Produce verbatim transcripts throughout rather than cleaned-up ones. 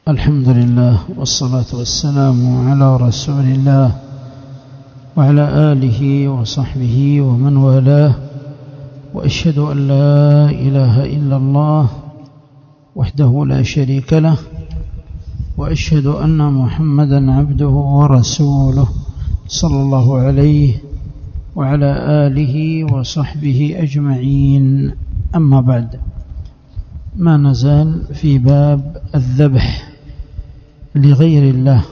الحمد لله والصلاة والسلام على رسول الله وعلى آله وصحبه ومن والاه، وأشهد أن لا إله إلا الله وحده لا شريك له، وأشهد أن محمدا عبده ورسوله صلى الله عليه وعلى آله وصحبه أجمعين. أما بعد، ما نزال في باب الذبح لغير الله.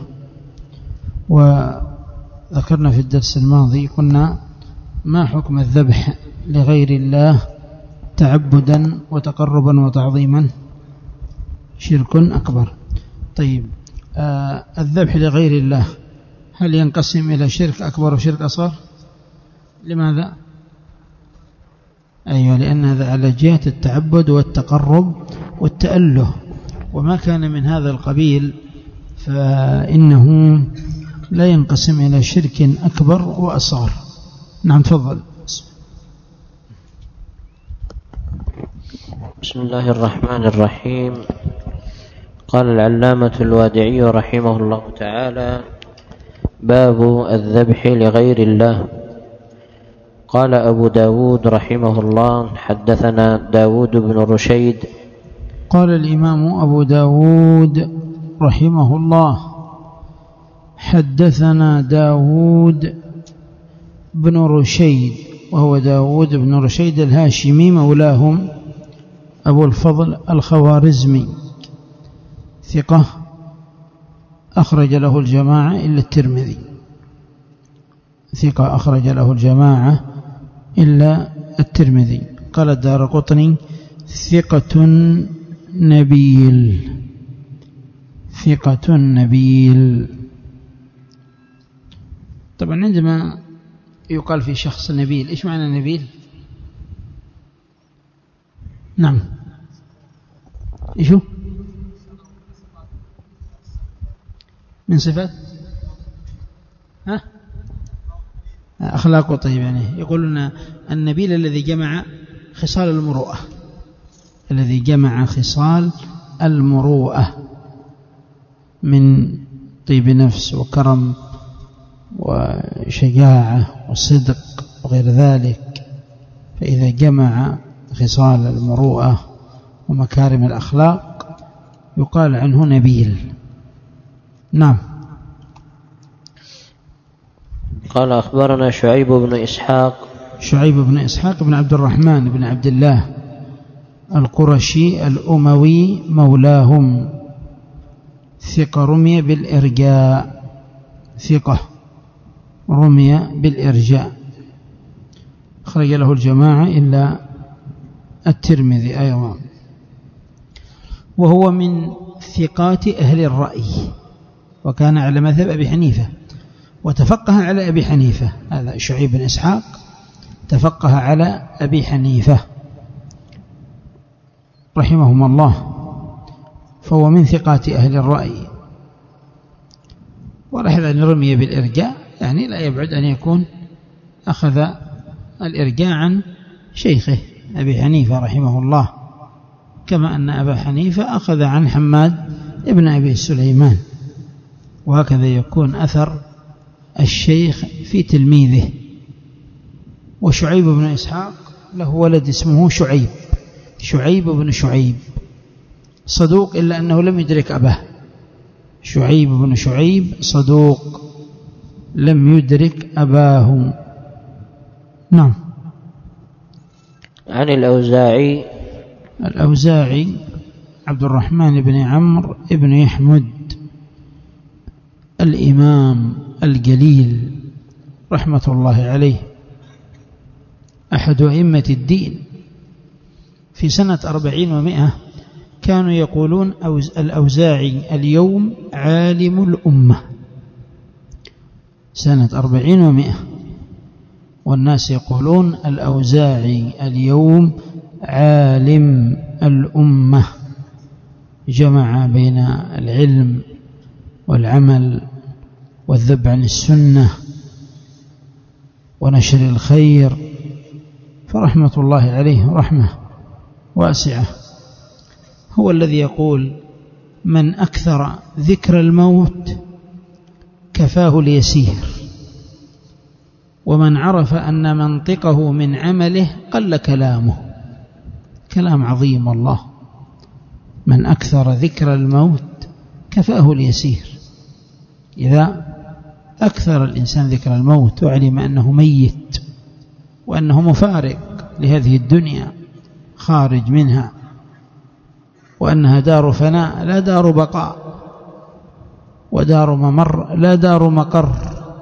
وذكرنا في الدرس الماضي قلنا ما حكم الذبح لغير الله تعبدا وتقربا وتعظيما؟ شرك أكبر. طيب، آه الذبح لغير الله هل ينقسم إلى شرك أكبر وشرك أصغر؟ لماذا؟ أيوة، لأن هذا على جهة التعبد والتقرب والتأله، وما كان من هذا القبيل فإنه لا ينقسم إلى شرك أكبر وأصغر. نعم، تفضل. بسم الله الرحمن الرحيم. قال العلامة الوادعي رحمه الله تعالى: باب الذبح لغير الله. قال أبو داود رحمه الله: حدثنا داود بن رشيد. قال الإمام أبو داود رحمه الله: حدثنا داود بن رشيد، وهو داود بن رشيد الهاشمي مولاهم أبو الفضل الخوارزمي، ثقة أخرج له الجماعة إلا الترمذي. ثقة أخرج له الجماعة إلا الترمذي. قال الدارقطني: ثقة نبيل. ثقة نبيل. طبعا عندما يقال في شخص نبيل، إيش معنى نبيل؟ نعم، إيشو من صفات ها أخلاقه. طيب، يعني يقولون النبيل الذي جمع خصال المروءة، الذي جمع خصال المروءة من طيب نفس وكرم وشجاعة وصدق وغير ذلك. فإذا جمع خصال المروءة ومكارم الأخلاق يقال عنه نبيل. نعم. قال: أخبرنا شعيب بن إسحاق. شعيب بن إسحاق بن عبد الرحمن بن عبد الله القرشي الأموي مولاهم، ثقة رمي بالإرجاء. ثقة رمي بالإرجاء، خرج له الجماعة إلا الترمذي أيضا. وهو من ثقات أهل الرأي، وكان على مذهب أبي حنيفة وتفقه على أبي حنيفة. هذا شعيب بن إسحاق تفقه على أبي حنيفة رحمهم الله، فهو من ثقات أهل الرأي. ولاحظ أن رمي بالإرجاء يعني لا يبعد أن يكون أخذ الإرجاء عن شيخه أبي حنيفة رحمه الله، كما أن أبا حنيفة أخذ عن حماد ابن أبي سليمان، وهكذا يكون أثر الشيخ في تلميذه. وشعيب بن إسحاق له ولد اسمه شعيب، شعيب بن شعيب، صدوق إلا أنه لم يدرك أباه. شعيب بن شعيب صدوق لم يدرك أباه. نعم. عن الأوزاعي. الأوزاعي عبد الرحمن بن عمرو بن يحمد الإمام الجليل رحمة الله عليه، أحد أئمة الدين. في سنة أربعين ومئة كانوا يقولون الأوزاعي اليوم عالم الأمة. سنة أربعين ومئة والناس يقولون الأوزاعي اليوم عالم الأمة، جمع بين العلم والعمل والذب عن السنة ونشر الخير، فرحمة الله عليه رحمة واسعة. هو الذي يقول من أكثر ذكر الموت كفاه اليسير، ومن عرف أن منطقه من عمله قل كلامه. كلام عظيم والله. من أكثر ذكر الموت كفاه اليسير. إذا أكثر الإنسان ذكر الموت وعلم أنه ميت وأنه مفارق لهذه الدنيا خارج منها، وأنها دار فناء لا دار بقاء، ودار ممر لا دار مقر،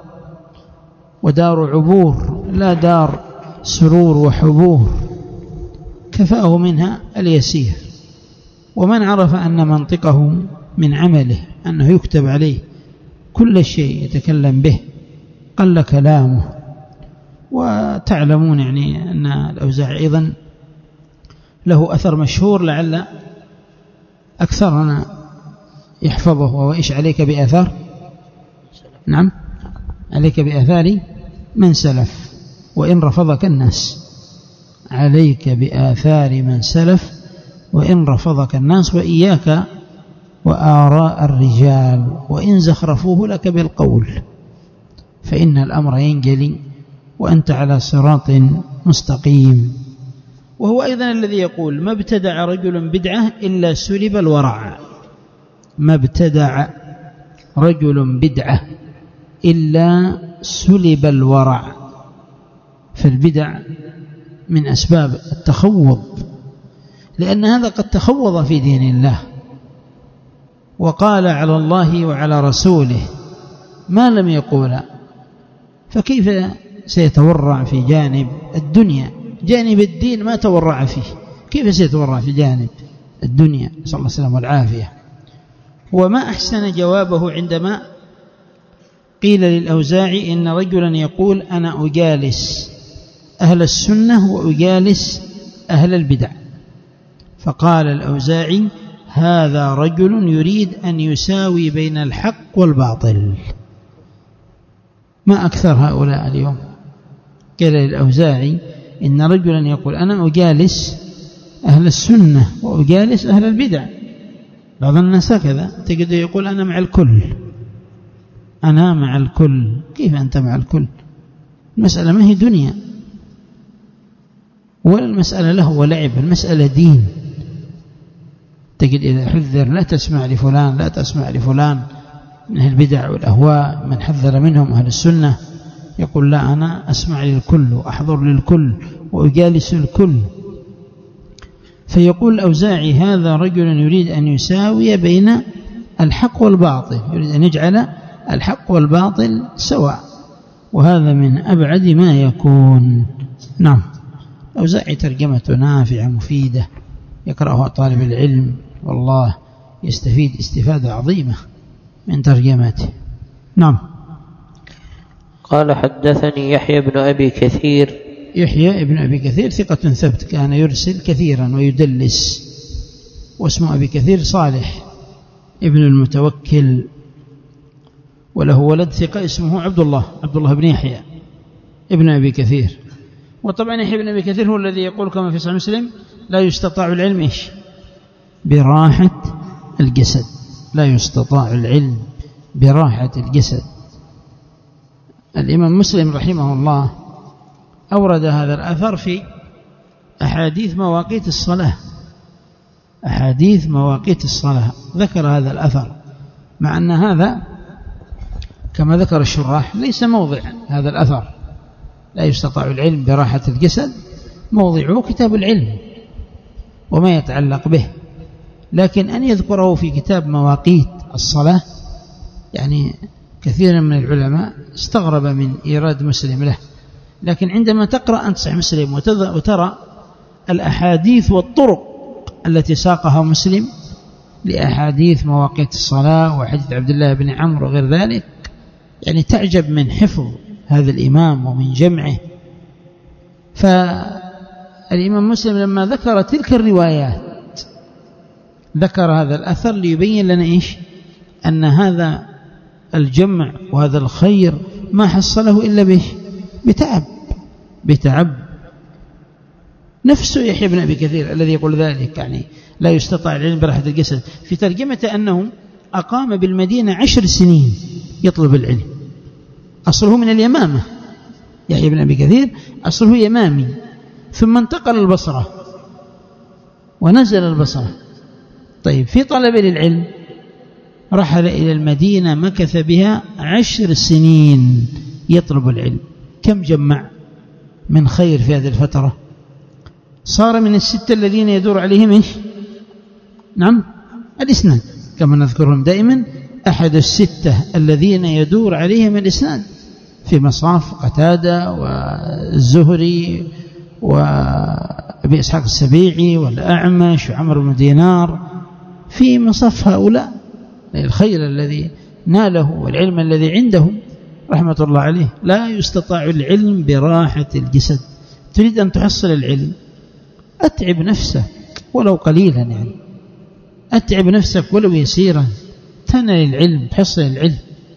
ودار عبور لا دار سرور وحبور، كفاه منها اليسير. ومن عرف أن منطقه من عمله أنه يكتب عليه كل شيء يتكلم به قل كلامه. وتعلمون يعني أن الأوزاعي أيضا له أثر مشهور لعل أكثرنا يحفظه، وهو إيش؟ عليك بآثار، نعم، عليك بآثار من سلف وإن رفضك الناس. عليك بآثار من سلف وإن رفضك الناس، وإياك وآراء الرجال وإن زخرفوه لك بالقول، فإن الأمر ينجلي وأنت على صراط مستقيم. وهو أيضا الذي يقول: ما ابتدع رجل بدعة إلا سلب الورع. ما ابتدع رجل بدعة إلا سلب الورع. فالبدع من أسباب التخوض، لأن هذا قد تخوض في دين الله وقال على الله وعلى رسوله ما لم يقولا، فكيف سيتورع في جانب الدنيا؟ جانب الدين ما تورع فيه، كيف سيتورع في جانب الدنيا؟ نسأل الله السلامة والعافية. وما أحسن جوابه عندما قيل للأوزاعي إن رجلا يقول: أنا أجالس أهل السنة وأجالس أهل البدع. فقال الأوزاعي: هذا رجل يريد أن يساوي بين الحق والباطل. ما أكثر هؤلاء اليوم. قال للأوزاعي: إن رجلا يقول: أنا أجالس أهل السنة وأجالس أهل البدع. بعض الناس هكذا تجد يقول: أنا مع الكل، أنا مع الكل. كيف أنت مع الكل؟ المسألة ما هي دنيا ولا المسألة له ولعب، المسألة دين. تجد إذا حذر: لا تسمع لفلان، لا تسمع لفلان من أهل البدع والأهواء، من حذر منهم أهل السنة يقول: لا، أنا أسمع للكل وأحضر للكل وأجالس الكل. فيقول الأوزاعي: هذا رجل يريد أن يساوي بين الحق والباطل، يريد أن يجعل الحق والباطل سواء، وهذا من أبعد ما يكون. نعم. الأوزاعي ترجمته نافعة مفيدة، يقرأها طالب العلم والله يستفيد استفادة عظيمة من ترجمته. نعم. قال: حدثني يحيى بن أبي كثير. يحيى بن أبي كثير ثقة ثبت، كان يرسل كثيرا ويدلس، واسمه أبي كثير صالح ابن المتوكل، وله ولد ثقة اسمه عبد الله عبد الله بن يحيى ابن أبي كثير. وطبعا يحيى بن أبي كثير هو الذي يقول كما في صحيح مسلم: لا يستطاع العلم إيش؟ براحة الجسد. لا يستطاع العلم براحة الجسد. الإمام مسلم رحمه الله أورد هذا الأثر في أحاديث مواقيت الصلاة. أحاديث مواقيت الصلاة ذكر هذا الأثر، مع أن هذا كما ذكر الشراح ليس موضع هذا الأثر. لا يستطاع العلم براحة الجسد موضعه كتاب العلم وما يتعلق به، لكن أن يذكره في كتاب مواقيت الصلاة يعني كثيرا من العلماء استغرب من إيراد مسلم له. لكن عندما تقرأ أنت صحيح مسلم وترى الأحاديث والطرق التي ساقها مسلم لأحاديث مواقيت الصلاة وحديث عبد الله بن عمرو وغير ذلك، يعني تعجب من حفظ هذا الإمام ومن جمعه. فالإمام مسلم لما ذكر تلك الروايات ذكر هذا الأثر ليبين لنا إيش؟ أن هذا الجمع وهذا الخير ما حصله إلا به بتعب بتعب نفسه يحيى بن أبي كثير الذي يقول ذلك، يعني لا يستطاع العلم براحة الجسد، في ترجمة أنه أقام بالمدينة عشر سنين يطلب العلم. أصله من اليمامة، يحيى بن أبي كثير أصله يمامي، ثم انتقل البصرة ونزل البصرة. طيب في طلب للعلم رحل إلى المدينة، مكث بها عشر سنين يطلب العلم. كم جمع من خير في هذه الفترة؟ صار من الستة الذين يدور عليهم إيش؟ نعم الإسناد، كما نذكرهم دائما، أحد الستة الذين يدور عليهم الإسناد في مصاف قتادة والزهري وأبي إسحاق السبيعي والأعمش وعمر بن دينار، في مصاف هؤلاء الخير الذي ناله والعلم الذي عنده رحمة الله عليه. لا يستطاع العلم براحة الجسد. تريد أن تحصل العلم أتعب نفسك ولو قليلا، يعني أتعب نفسك ولو يسيرا، تنال العلم، تحصل العلم.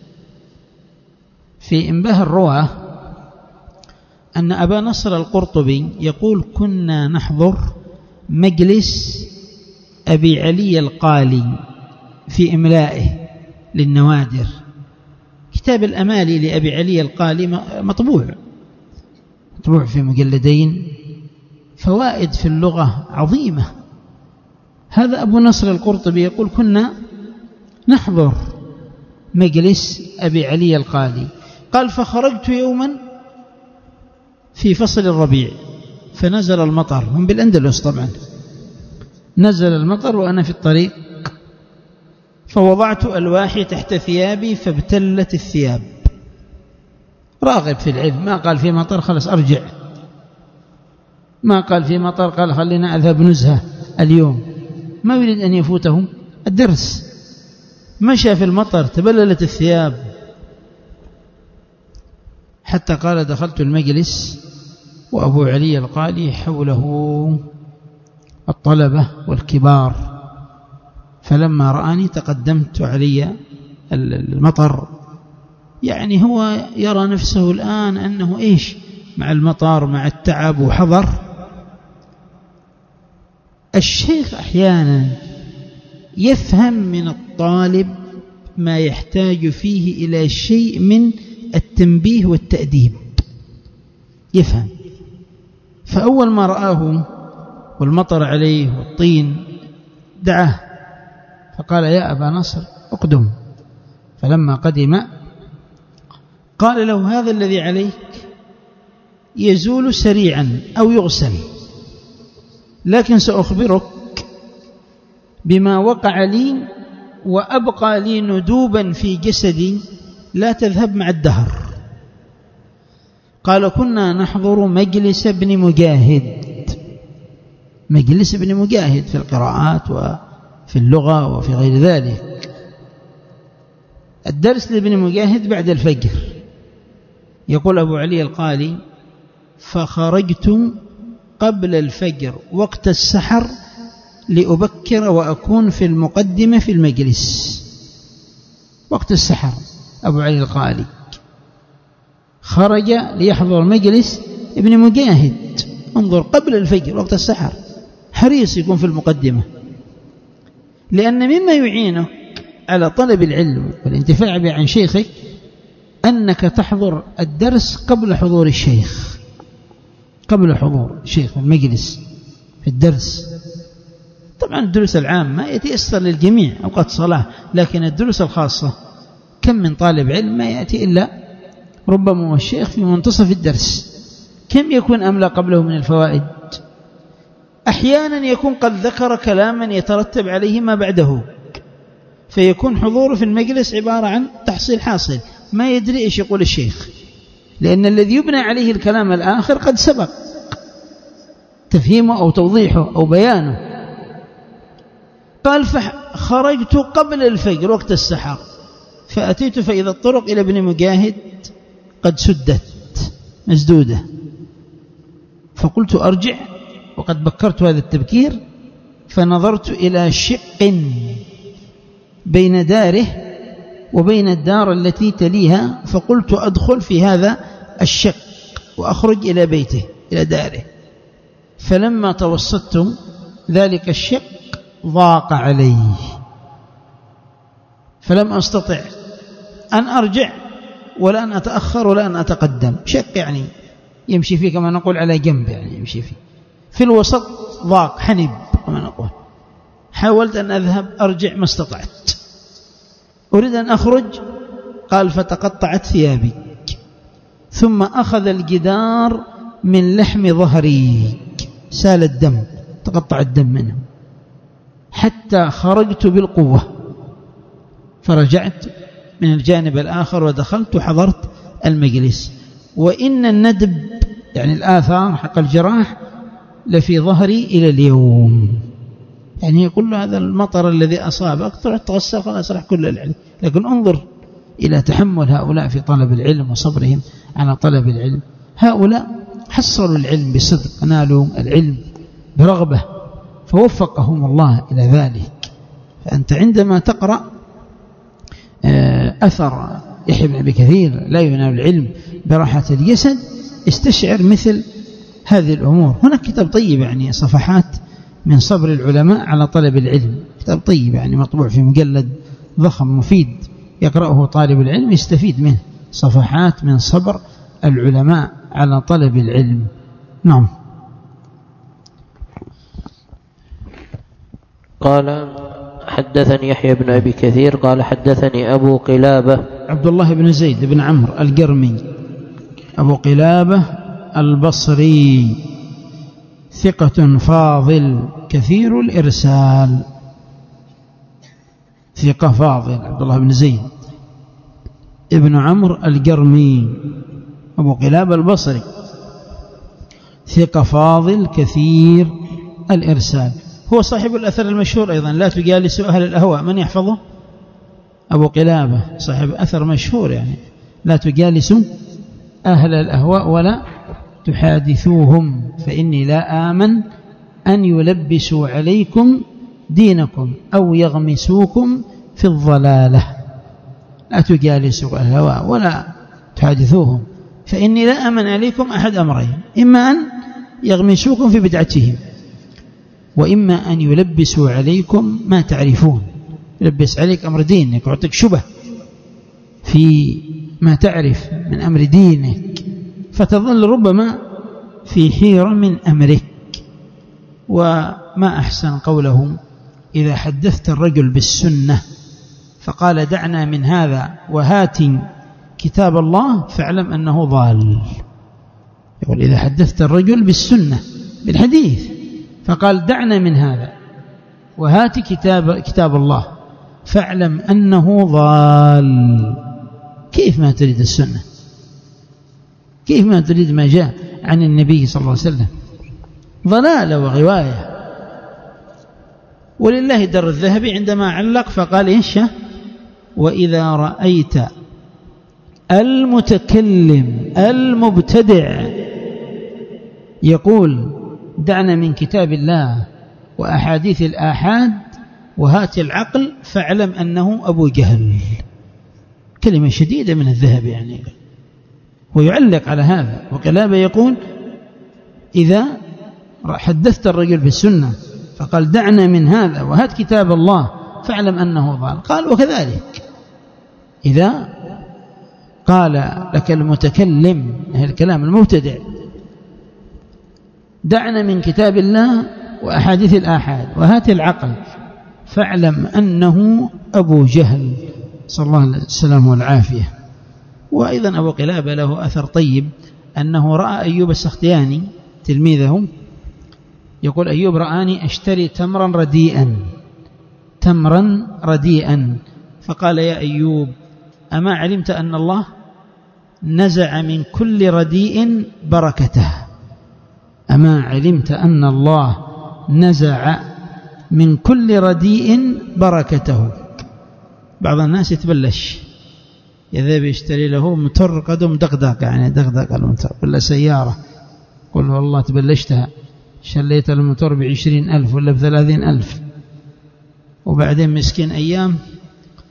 في إنباه الرواه أن أبا نصر القرطبي يقول: كنا نحضر مجلس أبي علي القالي في إملائه للنوادر. كتاب الأمالي لأبي علي القالي مطبوع مطبوع في مجلدين، فوائد في اللغة عظيمة. هذا أبو نصر القرطبي يقول: كنا نحضر مجلس أبي علي القالي. قال: فخرجت يوما في فصل الربيع فنزل المطر، هم بالأندلس طبعا، نزل المطر وأنا في الطريق، فوضعت ألواحي تحت ثيابي فابتلت الثياب. راغب في العلم، ما قال في مطر خلص أرجع، ما قال في مطر قال خلينا أذهب نزهة اليوم، ما يريد أن يفوته الدرس. مشى في المطر تبللت الثياب، حتى قال: دخلت المجلس وأبو علي القالي حوله الطلبة والكبار، فلما رآني تقدمت علي المطر، يعني هو يرى نفسه الآن أنه إيش مع المطر مع التعب وحضر. الشيخ أحيانا يفهم من الطالب ما يحتاج فيه إلى شيء من التنبيه والتأديب، يفهم. فأول ما رآه والمطر عليه والطين دعاه فقال: يا أبا نصر اقدم. فلما قدم قال له: هذا الذي عليك يزول سريعا أو يغسل، لكن سأخبرك بما وقع لي وأبقى لي ندوبا في جسدي لا تذهب مع الدهر. قال: كنا نحضر مجلس ابن مجاهد، مجلس ابن مجاهد في القراءات وفي اللغة وفي غير ذلك. الدرس لابن مجاهد بعد الفجر. يقول أبو علي القالي: فخرجت قبل الفجر وقت السحر لأبكر وأكون في المقدمة في المجلس. وقت السحر أبو علي القالي خرج ليحضر مجلس ابن مجاهد، انظر، قبل الفجر وقت السحر، حريص يكون في المقدمة، لأن مما يعينك على طلب العلم والانتفاع به عن شيخك أنك تحضر الدرس قبل حضور الشيخ، قبل حضور الشيخ في المجلس في الدرس. طبعا الدروس العامة يتيسر للجميع أوقات صلاة، لكن الدروس الخاصة كم من طالب علم ما يأتي إلا ربما الشيخ في منتصف الدرس، كم يكون أملى قبله من الفوائد. أحيانا يكون قد ذكر كلاما يترتب عليه ما بعده، فيكون حضوره في المجلس عبارة عن تحصيل حاصل، ما يدري إيش يقول الشيخ، لأن الذي يبنى عليه الكلام الآخر قد سبق تفهيمه أو توضيحه أو بيانه. قال: فخرجت قبل الفجر وقت السحر فأتيت فإذا الطرق إلى ابن مجاهد قد سدت مسدودة، فقلت أرجع وقد بكرت هذا التبكير، فنظرت إلى شق بين داره وبين الدار التي تليها، فقلت أدخل في هذا الشق وأخرج إلى بيته إلى داره، فلما توسطت ذلك الشق ضاق علي فلم أستطع أن أرجع ولا أن أتأخر ولا أن أتقدم. شق يعني يمشي فيه كما نقول على جنب، يعني يمشي فيه في الوسط ضاق حنب كما نقول. حاولت أن أذهب أرجع ما استطعت، أريد أن أخرج قال فتقطعت ثيابي، ثم أخذ الجدار من لحم ظهري، سال الدم، تقطع الدم منه حتى خرجت بالقوة، فرجعت من الجانب الآخر ودخلت وحضرت المجلس. وإن الندب يعني الآثار حق الجراح لفي ظهري إلى اليوم. يعني يقول هذا المطر الذي أصابك تروح تغسل خلاص راح كل العلم. لكن انظر إلى تحمل هؤلاء في طلب العلم وصبرهم على طلب العلم. هؤلاء حصلوا العلم بصدق، نالوا العلم برغبة، فوفقهم الله إلى ذلك. فأنت عندما تقرأ أثر يحيى بن أبي كثير لا ينال العلم براحة الجسد، استشعر مثل هذه الأمور. هناك كتاب طيب يعني صفحات من صبر العلماء على طلب العلم، كتاب طيب يعني مطبوع في مجلد ضخم مفيد، يقرأه طالب العلم يستفيد منه، صفحات من صبر العلماء على طلب العلم. نعم. قال حدثني يحيى بن أبي كثير قال حدثني أبو قلابة عبد الله بن زيد بن عمرو الجرمي أبو قلابة البصري، ثقة فاضل كثير الإرسال، ثقة فاضل عبد الله بن زيد ابن عمرو الجرمي أبو قلابة البصري، ثقة فاضل كثير الإرسال. هو صاحب الأثر المشهور أيضا لا تجالسوا أهل الأهواء. من يحفظه؟ أبو قلابة صاحب أثر مشهور يعني لا تجالسوا أهل الأهواء ولا تحادثوهم فإني لا آمن أن يلبسوا عليكم دينكم أو يغمسوكم في الضلالة. لا تجالسوا أهل الهواء ولا تحادثوهم فإني لا آمن عليكم أحد أمرين، إما أن يغمسوكم في بدعتهم وإما أن يلبسوا عليكم ما تعرفون. يلبس عليك أمر دينك ويعطيك شبه في ما تعرف من أمر دينك فتظل ربما في حيرة من أمرك. وما أحسن قولهم إذا حدثت الرجل بالسنة فقال دعنا من هذا وهات كتاب الله فاعلم أنه ضال. يقول إذا حدثت الرجل بالسنة بالحديث فقال دعنا من هذا وهات كتاب, كتاب الله فاعلم أنه ضال. كيف ما تريد السنة؟ كيف ما تريد ما جاء عن النبي صلى الله عليه وسلم؟ ضلالة وغواية. ولله در الذهبي عندما علق فقال إيش؟ وإذا رأيت المتكلم المبتدع يقول دعنا من كتاب الله وأحاديث الآحاد وهات العقل فاعلم أنه أبو جهل. كلمة شديدة من الذهب يعني. ويعلق على هذا وقلابة يقول إذا حدثت الرجل بالسنة فقال دعنا من هذا وهات كتاب الله فاعلم أنه ضال. قال وكذلك إذا قال لك المتكلم الكلام المبتدع دعنا من كتاب الله وأحاديث الآحاد وهات العقل فاعلم أنه أبو جهل، صلى الله عليه وسلم والعافية. وأيضا أبو قلابة له أثر طيب أنه رأى أيوب السختياني تلميذه يقول أيوب رآني أشتري تمرا رديئا تمرا رديئا فقال يا أيوب أما علمت أن الله نزع من كل رديء بركته؟ أما علمت أن الله نزع من كل رديء بركته؟ بعض الناس يتبلش يذهب يشتري له متر قدم دقدق يعني دقدق المتر ولا سيارة قل والله تبلشتها شليت المتر بعشرين ألف ولا بثلاثين ألف وبعدين مسكين أيام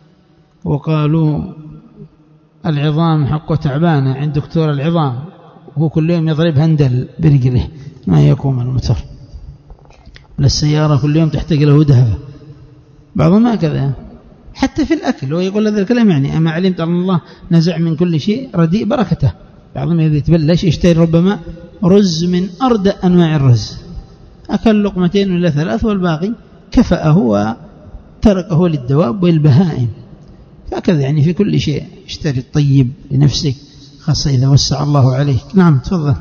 وقالوا العظام حقه تعبانة عند دكتور العظام وهو كل يوم يضرب هندل برجله ما يقوم المتر، للسيارة كل يوم تحتاج له دهبة. بعضهم هكذا حتى في الأكل، ويقول هذا الكلام يعني أما علمت أن الله نزع من كل شيء رديء بركته. بعضهم إذا يتبلش يشتري ربما رز من أردأ أنواع الرز، أكل لقمتين ولا ثلاث والباقي كفأه وتركه للدواب والبهائم. فهكذا يعني في كل شيء اشتري الطيب لنفسك خاصة إذا وسع الله عليك. نعم تفضل.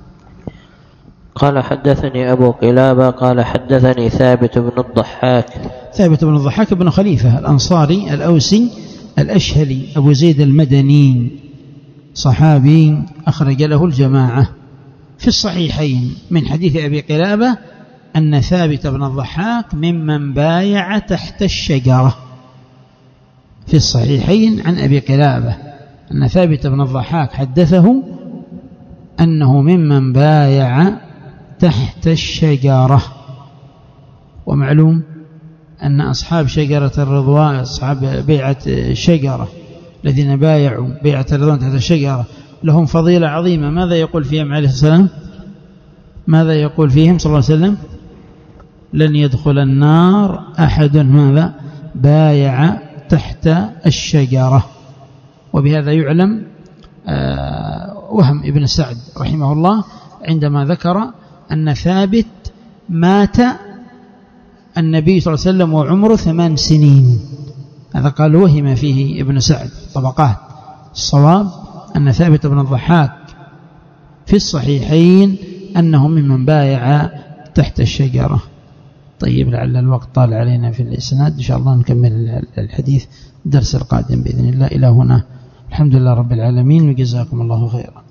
قال حدثني أبو قلابة قال حدثني ثابت بن الضحاك. ثابت بن الضحاك بن خليفة الأنصاري الأوسي الأشهلي أبو زيد المدني، صحابي أخرج له الجماعة. في الصحيحين من حديث أبي قلابة أن ثابت بن الضحاك ممن بايع تحت الشجرة. في الصحيحين عن أبي قلابة أن ثابت بن الضحاك حدثه أنه ممن بايع تحت الشجرة. ومعلوم أن أصحاب شجرة الرضوان، أصحاب بيعة الشجرة الذين بايعوا بيعة الرضوان تحت الشجرة لهم فضيلة عظيمة. ماذا يقول فيهم عليه السلام؟ ماذا يقول فيهم صلى الله عليه وسلم؟ لن يدخل النار أحد ماذا بايع تحت الشجرة. وبهذا يعلم وهم ابن سعد رحمه الله عندما ذكر أن ثابت مات النبي صلى الله عليه وسلم وعمره ثمان سنين. هذا قال وهم فيه ابن سعد طبقات. الصواب أن ثابت بن الضحاك في الصحيحين أنه ممن بايع تحت الشجرة. طيب لعل الوقت طال علينا في الإسناد، إن شاء الله نكمل الحديث الدرس القادم بإذن الله. إلى هنا الحمد لله رب العالمين وجزاكم الله خيرا.